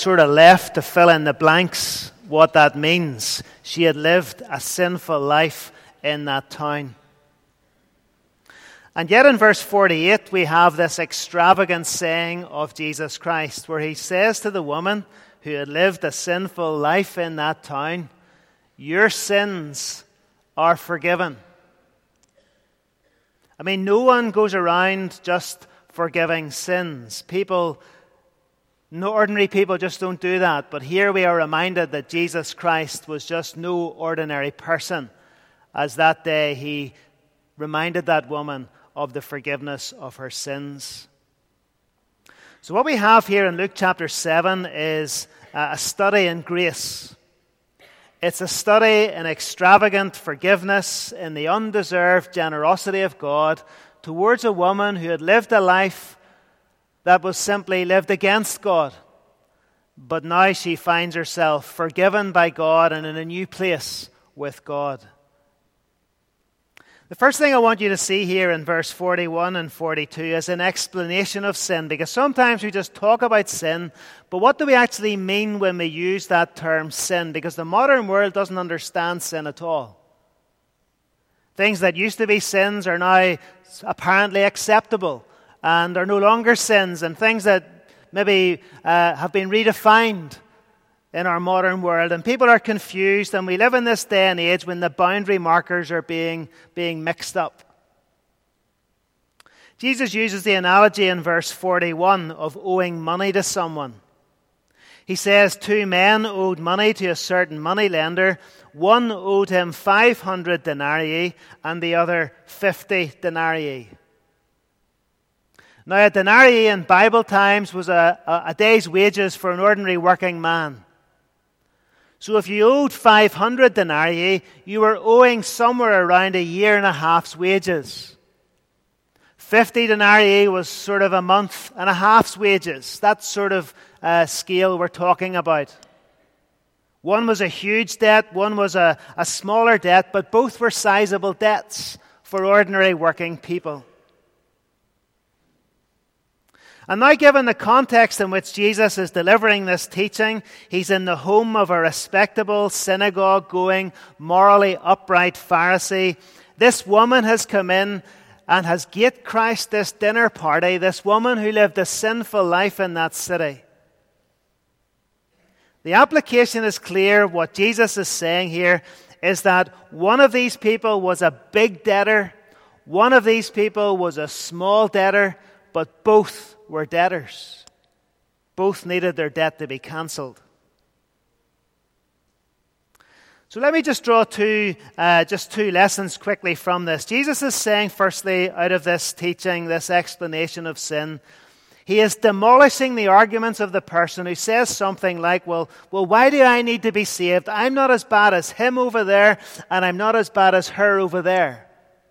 sort of left to fill in the blanks what that means. She had lived a sinful life in that town. And yet in verse 48 we have this extravagant saying of Jesus Christ where he says to the woman who had lived a sinful life in that town, "Your sins are forgiven." I mean, no one goes around just forgiving sins. Ordinary people just don't do that. But here we are reminded that Jesus Christ was just no ordinary person, as that day he reminded that woman of the forgiveness of her sins. So what we have here in Luke chapter 7 is a study in grace. It's a study in extravagant forgiveness, in the undeserved generosity of God towards a woman who had lived a life that was simply lived against God. But now she finds herself forgiven by God and in a new place with God. The first thing I want you to see here in verse 41 and 42 is an explanation of sin, because sometimes we just talk about sin, but what do we actually mean when we use that term sin? Because the modern world doesn't understand sin at all. Things that used to be sins are now apparently acceptable and are no longer sins, and things that maybe have been redefined in our modern world, and people are confused, and we live in this day and age when the boundary markers are being mixed up. Jesus uses the analogy in verse 41 of owing money to someone. He says 2 men owed money to a certain moneylender. One owed him 500 denarii and the other 50 denarii. Now, a denarii in Bible times was a day's wages for an ordinary working man. So if you owed 500 denarii, you were owing somewhere around a year and a half's wages. 50 denarii was sort of a month and a half's wages. That sort of scale we're talking about. One was a huge debt, one was a smaller debt, but both were sizable debts for ordinary working people. And now, given the context in which Jesus is delivering this teaching, he's in the home of a respectable, synagogue-going, morally upright Pharisee. This woman has come in and has gate crashed this dinner party, this woman who lived a sinful life in that city. The application is clear. What Jesus is saying here is that one of these people was a big debtor, one of these people was a small debtor, but both were debtors. Both needed their debt to be cancelled. So let me just draw two lessons quickly from this. Jesus is saying, firstly, out of this teaching, this explanation of sin, he is demolishing the arguments of the person who says something like, well, why do I need to be saved? I'm not as bad as him over there, and I'm not as bad as her over there.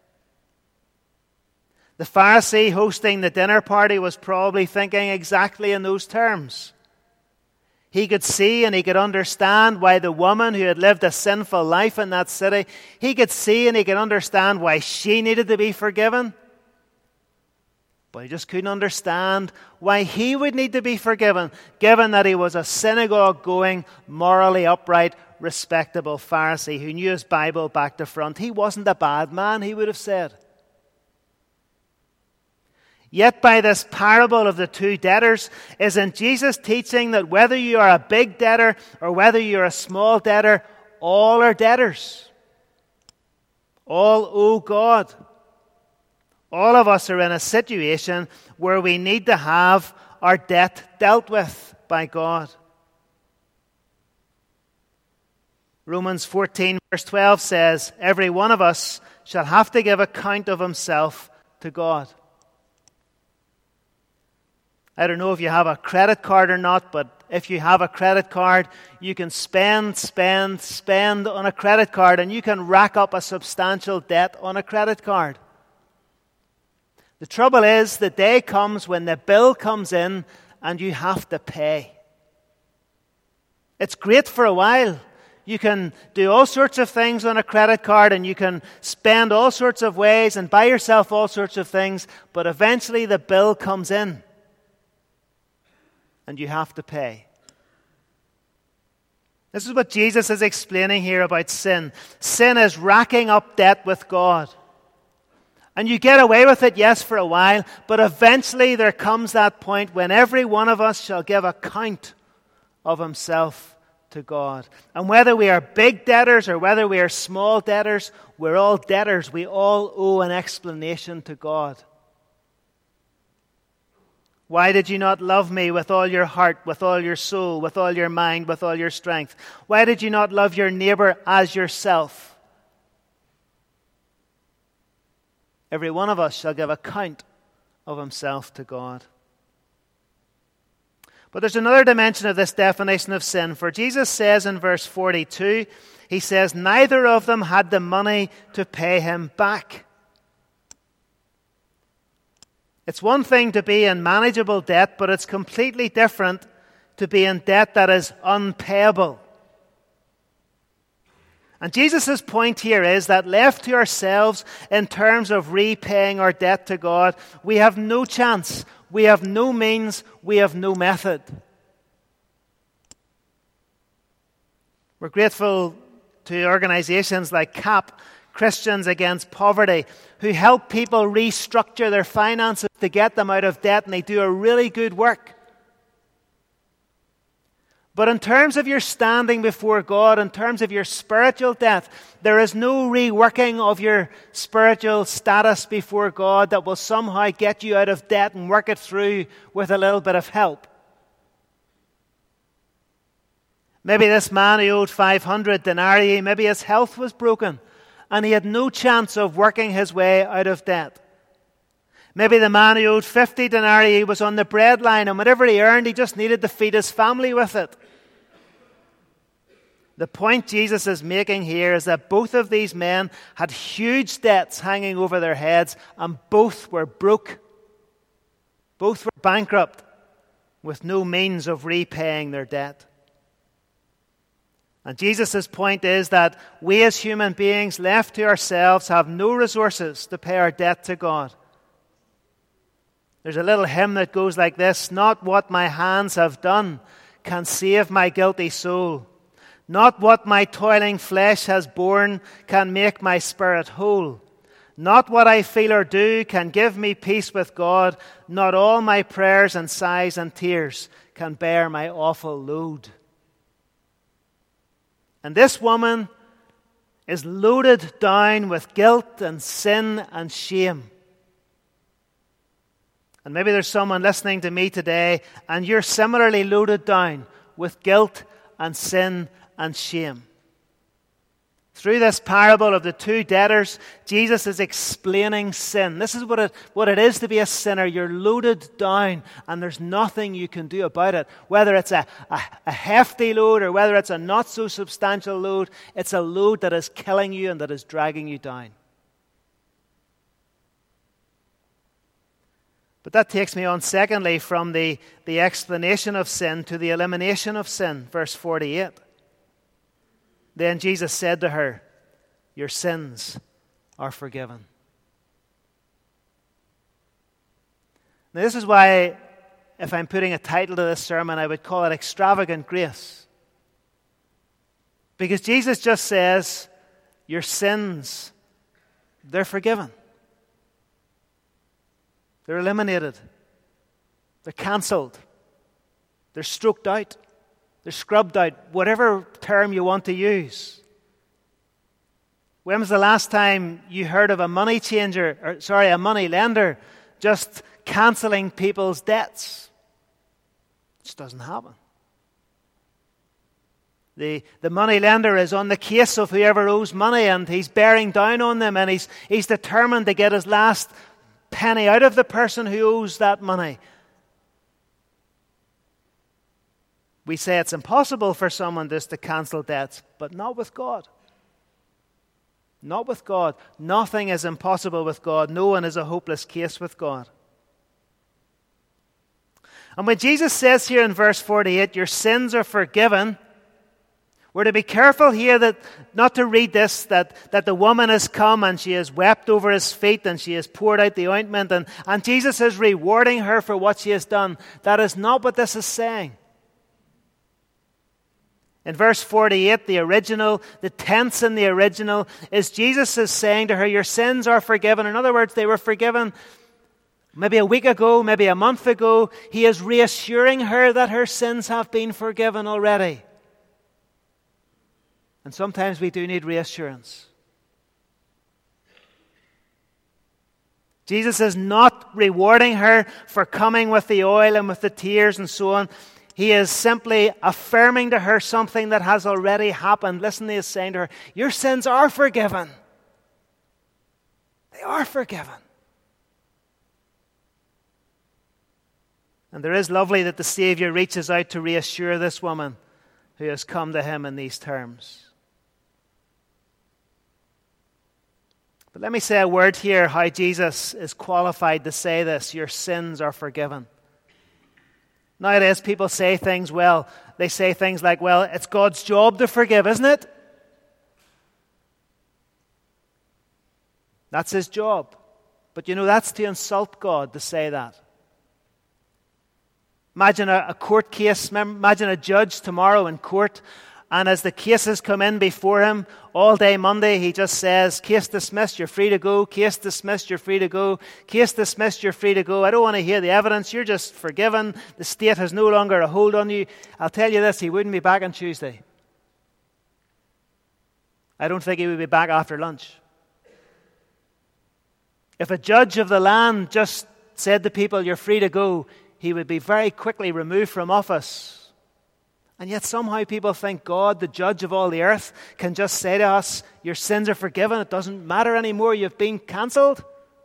The Pharisee hosting the dinner party was probably thinking exactly in those terms. He could see and he could understand why the woman who had lived a sinful life in that city, he could see and he could understand why she needed to be forgiven. But he just couldn't understand why he would need to be forgiven, given that he was a synagogue-going, morally upright, respectable Pharisee who knew his Bible back to front. He wasn't a bad man, he would have said. Yet by this parable of the 2 debtors, isn't Jesus teaching that whether you are a big debtor or whether you're a small debtor, all are debtors? All owe God. All of us are in a situation where we need to have our debt dealt with by God. Romans 14 verse 12 says, every one of us shall have to give account of himself to God. I don't know if you have a credit card or not, but if you have a credit card, you can spend on a credit card, and you can rack up a substantial debt on a credit card. The trouble is, the day comes when the bill comes in and you have to pay. It's great for a while. You can do all sorts of things on a credit card, and you can spend all sorts of ways and buy yourself all sorts of things, but eventually the bill comes in. And you have to pay. This is what Jesus is explaining here about sin. Sin is racking up debt with God. And you get away with it, yes, for a while, but eventually there comes that point when every one of us shall give account of himself to God. And whether we are big debtors or whether we are small debtors, we're all debtors. We all owe an explanation to God. Why did you not love me with all your heart, with all your soul, with all your mind, with all your strength? Why did you not love your neighbor as yourself? Every one of us shall give account of himself to God. But there's another dimension of this definition of sin. For Jesus says in verse 42, he says, neither of them had the money to pay him back. It's one thing to be in manageable debt, but it's completely different to be in debt that is unpayable. And Jesus' point here is that left to ourselves in terms of repaying our debt to God, we have no chance, we have no means, we have no method. We're grateful to organizations like CAP, Christians Against Poverty, who help people restructure their finances to get them out of debt, and they do a really good work. But in terms of your standing before God, in terms of your spiritual debt, there is no reworking of your spiritual status before God that will somehow get you out of debt and work it through with a little bit of help. Maybe this man who owed 500 denarii, maybe his health was broken and he had no chance of working his way out of debt. Maybe the man who owed 50 denarii was on the breadline, and whatever he earned, he just needed to feed his family with it. The point Jesus is making here is that both of these men had huge debts hanging over their heads, and both were broke. Both were bankrupt, with no means of repaying their debt. And Jesus' point is that we as human beings, left to ourselves, have no resources to pay our debt to God. There's a little hymn that goes like this: not what my hands have done can save my guilty soul. Not what my toiling flesh has borne can make my spirit whole. Not what I feel or do can give me peace with God. Not all my prayers and sighs and tears can bear my awful load. And this woman is loaded down with guilt and sin and shame. And maybe there's someone listening to me today, and you're similarly loaded down with guilt and sin and shame. Through this parable of the two debtors, Jesus is explaining sin. This is what it is to be a sinner. You're loaded down, and there's nothing you can do about it. Whether it's a hefty load or whether it's a not-so-substantial load, it's a load that is killing you and that is dragging you down. But that takes me on, secondly, from the explanation of sin to the elimination of sin. Verse 48. Then Jesus said to her, your sins are forgiven. Now this is why, if I'm putting a title to this sermon, I would call it Extravagant Grace. Because Jesus just says, your sins, they're forgiven. They're eliminated. They're cancelled. They're stroked out. They're scrubbed out. Whatever term you want to use. When was the last time you heard of a money lender just cancelling people's debts? It just doesn't happen. The money lender is on the case of whoever owes money, and he's bearing down on them, and he's determined to get his last penny out of the person who owes that money. We say it's impossible for someone just to cancel debts, but not with God. Not with God. Nothing is impossible with God. No one is a hopeless case with God. And when Jesus says here in verse 48, your sins are forgiven, we're to be careful here that not to read this, that the woman has come and she has wept over his feet and she has poured out the ointment and Jesus is rewarding her for what she has done. That is not what this is saying. In verse 48, the tense in the original is Jesus is saying to her, your sins are forgiven. In other words, they were forgiven maybe a week ago, maybe a month ago. He is reassuring her that her sins have been forgiven already. And sometimes we do need reassurance. Jesus is not rewarding her for coming with the oil and with the tears and so on. He is simply affirming to her something that has already happened. Listen, he is saying to her, your sins are forgiven. They are forgiven. And there is lovely that the Savior reaches out to reassure this woman who has come to him in these terms. But let me say a word here how Jesus is qualified to say this. Your sins are forgiven. Nowadays people say things, they say things like, it's God's job to forgive, isn't it? That's his job. But that's to insult God to say that. Imagine a court case. Imagine a judge tomorrow in court, and as the cases come in before him, all day Monday, he just says, case dismissed, you're free to go. Case dismissed, you're free to go. Case dismissed, you're free to go. I don't want to hear the evidence. You're just forgiven. The state has no longer a hold on you. I'll tell you this, he wouldn't be back on Tuesday. I don't think he would be back after lunch. If a judge of the land just said to people, you're free to go, he would be very quickly removed from office. And yet somehow people think God, the judge of all the earth, can just say to us, your sins are forgiven, it doesn't matter anymore, you've been cancelled.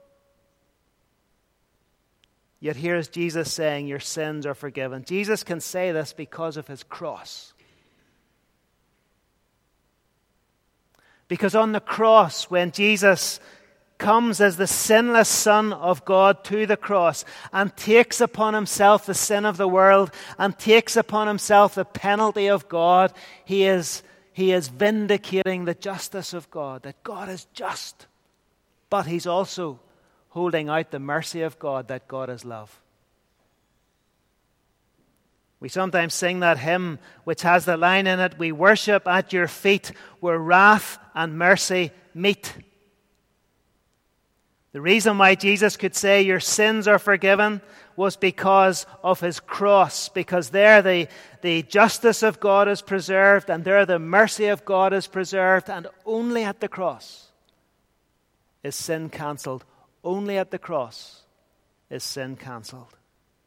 Yet here is Jesus saying, your sins are forgiven. Jesus can say this because of his cross. Because on the cross, when Jesus comes as the sinless Son of God to the cross and takes upon himself the sin of the world and takes upon himself the penalty of God, he is vindicating the justice of God, that God is just, but he's also holding out the mercy of God, that God is love. We sometimes sing that hymn which has the line in it, we worship at your feet where wrath and mercy meet. The reason why Jesus could say your sins are forgiven was because of his cross, because there the justice of God is preserved and there the mercy of God is preserved, and only at the cross is sin cancelled. Only at the cross is sin cancelled.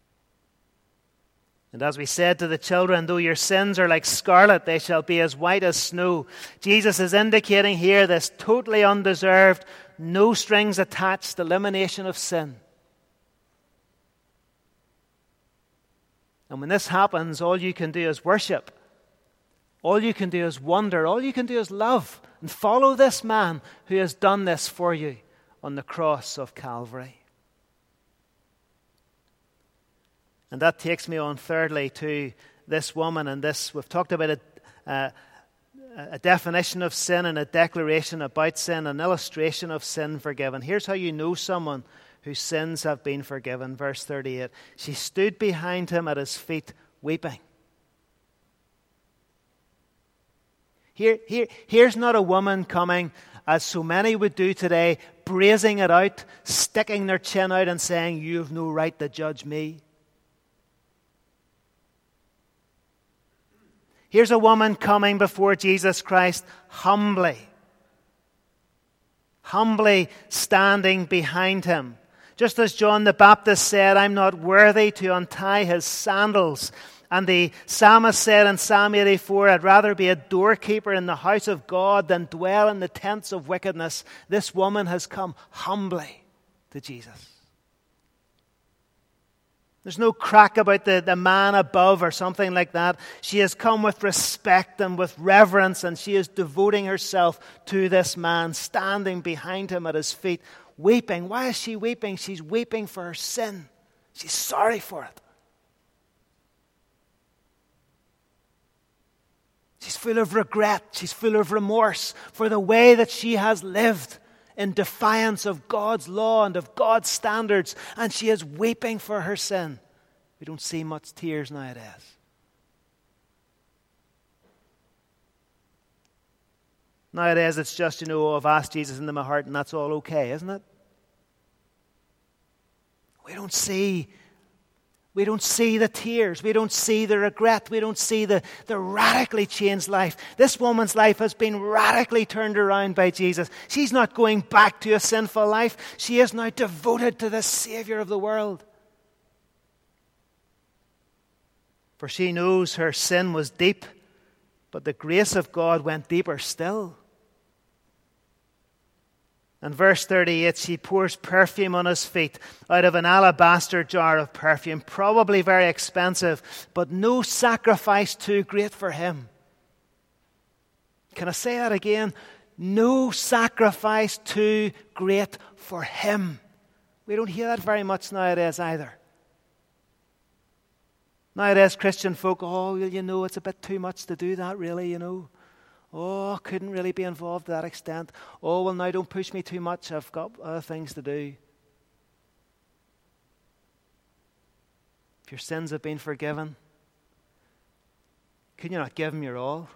And as we said to the children, though your sins are like scarlet, they shall be as white as snow. Jesus is indicating here this totally undeserved, no strings attached elimination of sin. And when this happens, all you can do is worship. All you can do is wonder. All you can do is love and follow this man who has done this for you on the cross of Calvary. And that takes me on thirdly to this woman and this. We've talked about a definition of sin and a declaration about sin, an illustration of sin forgiven. Here's how you know someone whose sins have been forgiven. Verse 38. She stood behind him at his feet weeping. Here's not a woman coming, as so many would do today, brazing it out, sticking their chin out and saying, you have no right to judge me. Here's a woman coming before Jesus Christ humbly standing behind him. Just as John the Baptist said, I'm not worthy to untie his sandals. And the psalmist said in Psalm 84, I'd rather be a doorkeeper in the house of God than dwell in the tents of wickedness. This woman has come humbly to Jesus. There's no crack about the man above or something like that. She has come with respect and with reverence, and she is devoting herself to this man, standing behind him at his feet, weeping. Why is she weeping? She's weeping for her sin. She's sorry for it. She's full of regret. She's full of remorse for the way that she has lived in defiance of God's law and of God's standards, and she is weeping for her sin. We don't see much tears nowadays. Nowadays it's just, I've asked Jesus into my heart and that's all okay, isn't it? We don't see the tears. We don't see the regret. We don't see the radically changed life. This woman's life has been radically turned around by Jesus. She's not going back to a sinful life. She is now devoted to the Savior of the world. For she knows her sin was deep, but the grace of God went deeper still. In verse 38, she pours perfume on his feet out of an alabaster jar of perfume, probably very expensive, but no sacrifice too great for him. Can I say that again? No sacrifice too great for him. We don't hear that very much nowadays either. Nowadays, Christian folk, it's a bit too much to do that, really, Oh, couldn't really be involved to that extent. Oh, well, now don't push me too much. I've got other things to do. If your sins have been forgiven, can you not give him your all?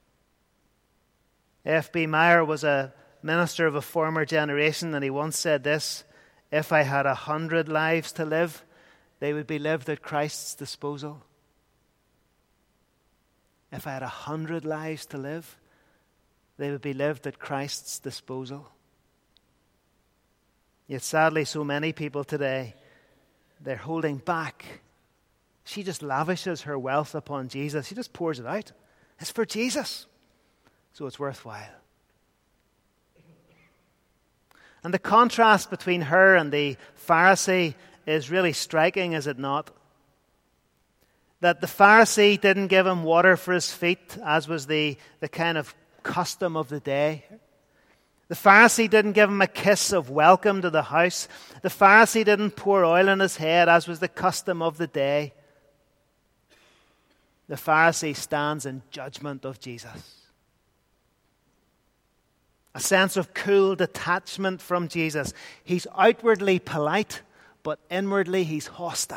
F.B. Meyer was a minister of a former generation, and he once said this: if I had 100 lives to live, they would be lived at Christ's disposal. If I had 100 lives to live, they would be lived at Christ's disposal. Yet sadly, so many people today, they're holding back. She just lavishes her wealth upon Jesus. She just pours it out. It's for Jesus, so it's worthwhile. And the contrast between her and the Pharisee is really striking, is it not? That the Pharisee didn't give him water for his feet, as was the kind of custom of the day. The Pharisee didn't give him a kiss of welcome to the house. The Pharisee didn't pour oil on his head, as was the custom of the day. The Pharisee stands in judgment of Jesus. A sense of cool detachment from Jesus. He's outwardly polite, but inwardly he's hostile.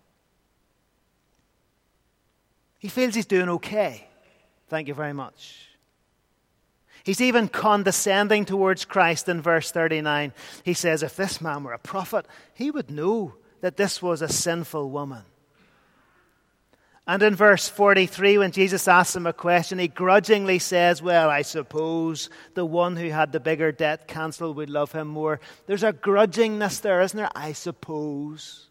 He feels he's doing okay. Thank you very much. He's even condescending towards Christ in verse 39. He says, if this man were a prophet, he would know that this was a sinful woman. And in verse 43, when Jesus asks him a question, he grudgingly says, well, I suppose the one who had the bigger debt cancelled would love him more. There's a grudgingness there, isn't there? I suppose.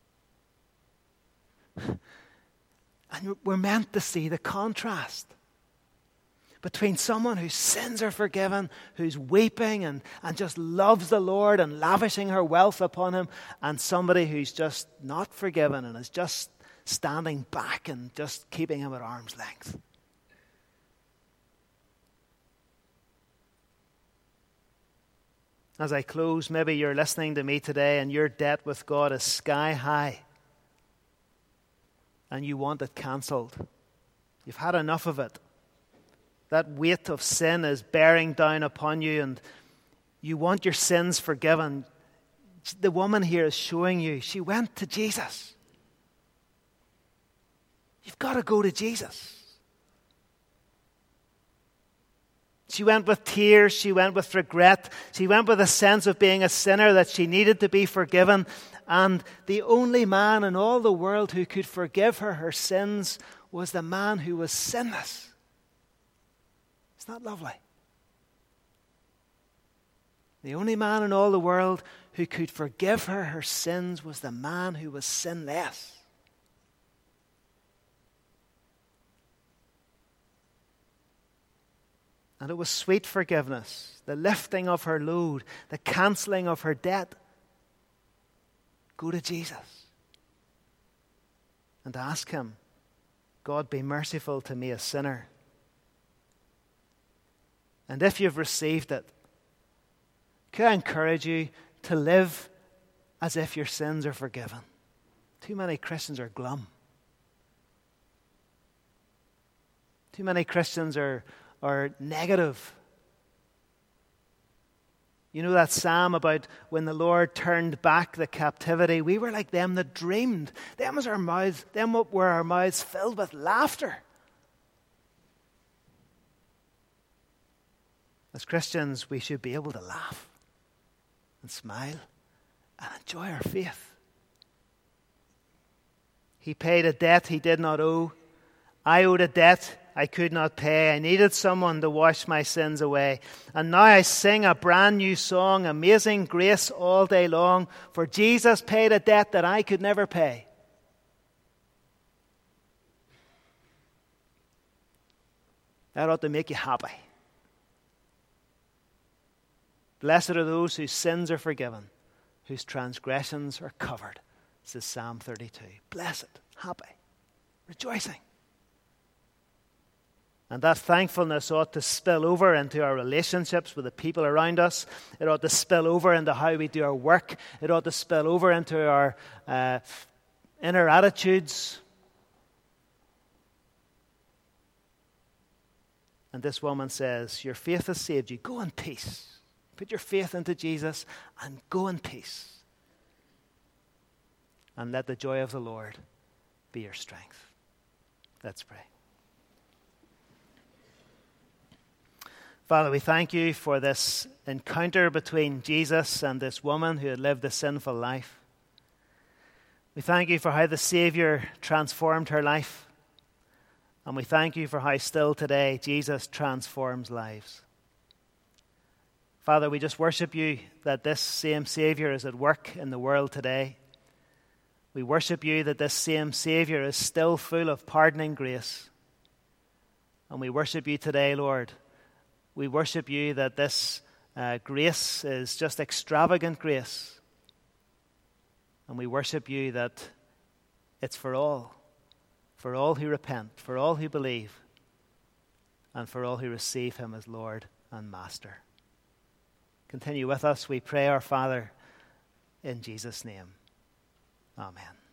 And we're meant to see the contrast between someone whose sins are forgiven, who's weeping and just loves the Lord and lavishing her wealth upon him, and somebody who's just not forgiven and is just standing back and just keeping him at arm's length. As I close, maybe you're listening to me today and your debt with God is sky high and you want it cancelled. You've had enough of it. That weight of sin is bearing down upon you and you want your sins forgiven. The woman here is showing you she went to Jesus. You've got to go to Jesus. She went with tears. She went with regret. She went with a sense of being a sinner, that she needed to be forgiven. And the only man in all the world who could forgive her sins was the man who was sinless. Isn't that lovely? The only man in all the world who could forgive her sins was the man who was sinless. And it was sweet forgiveness, the lifting of her load, the cancelling of her debt. Go to Jesus and ask him, God, be merciful to me, a sinner. And if you've received it, could I encourage you to live as if your sins are forgiven? Too many Christians are glum. Too many Christians are negative. You know that psalm about when the Lord turned back the captivity? We were like them that dreamed. Them were our mouths filled with laughter. As Christians, we should be able to laugh and smile and enjoy our faith. He paid a debt he did not owe. I owed a debt I could not pay. I needed someone to wash my sins away. And now I sing a brand new song, Amazing Grace, all day long. For Jesus paid a debt that I could never pay. That ought to make you happy. Blessed are those whose sins are forgiven, whose transgressions are covered, says Psalm 32. Blessed, happy, rejoicing. And that thankfulness ought to spill over into our relationships with the people around us. It ought to spill over into how we do our work. It ought to spill over into our inner attitudes. And this woman says, your faith has saved you. Go in peace. Put your faith into Jesus and go in peace. And let the joy of the Lord be your strength. Let's pray. Father, we thank you for this encounter between Jesus and this woman who had lived a sinful life. We thank you for how the Savior transformed her life. And we thank you for how still today Jesus transforms lives. Father, we just worship you that this same Savior is at work in the world today. We worship you that this same Savior is still full of pardoning grace. And we worship you today, Lord. We worship you that this grace is just extravagant grace. And we worship you that it's for all who repent, for all who believe, and for all who receive him as Lord and Master. Continue with us, we pray, our Father, in Jesus' name. Amen.